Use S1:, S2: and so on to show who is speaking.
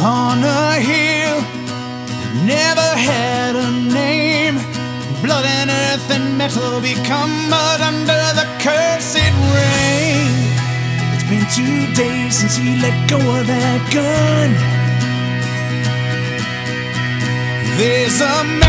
S1: on a hill that never had a name. Blood and earth and metal become mud under the cursed rain. It's been 2 days since he let go of that gun. There's a